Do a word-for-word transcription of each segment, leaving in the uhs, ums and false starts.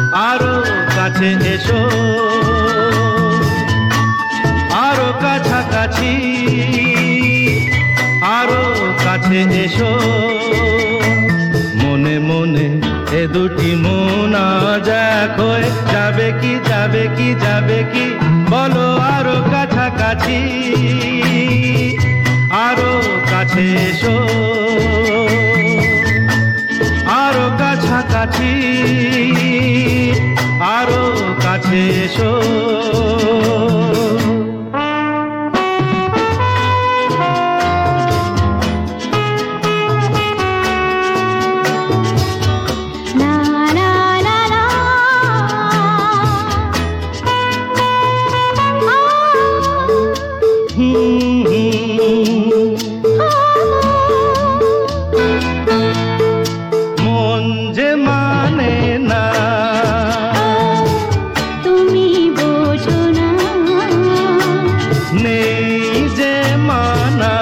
আরো কাছে এসো, আরো কাছাকাছি, আরো কাছে এসো। মনে মনে এ দুটি মন আজ এক হয়ে যাবে কি, যাবে কি, যাবে কি, বলো আরো কাছাকাছি, আরো কাছে এসো, আরো কাছাকাছি, আরো কাছে এসো। মন যে মানে না, তুমি বোঝো না, নেই যে মানা,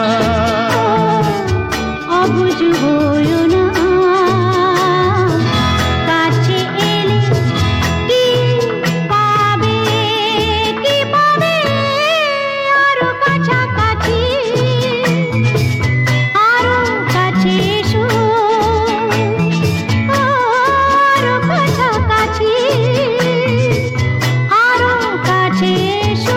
অবুঝ হইও না। কাছে এলে কি পাবে, কি পাবে, আরো কাছাকাছি, আরো কাছে এসো, আরো কাছাকাছি, আরো কাছে এসো।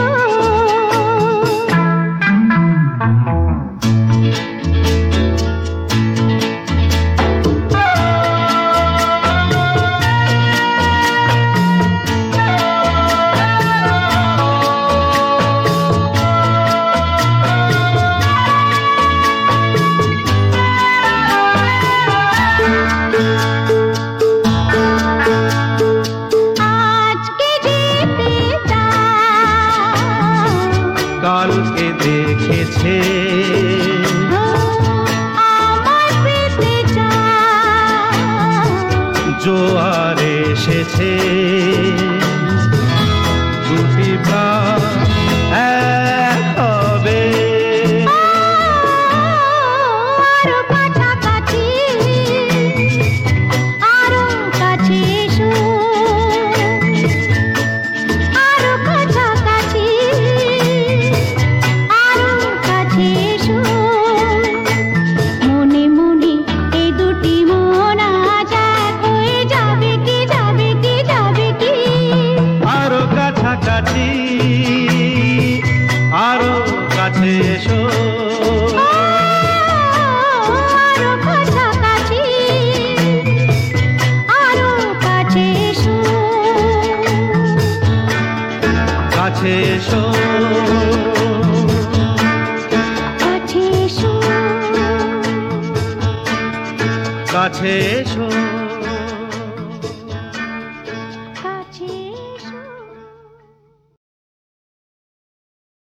আজকে যেতে চাও, কালকে দেখেছে, আমার পেতে চাও, জোয়ার এসেছে, দুটি প্রাণ এক হবে, আরো কাছাকাছি, আরো কাছে এসো, আরো কাছাকাছি, আরো কাছে এসো। মনে মনে এই দুটি মন আজ এক হয়ে যাবে কি, যাবে কি, যাবে কি, আরো কাছাকাছি, আরো কাছে এসো, আরো কাছাকাছি, আরো কাছে এসো, কাছে এসো, কাছে এসো। কাছে এসো।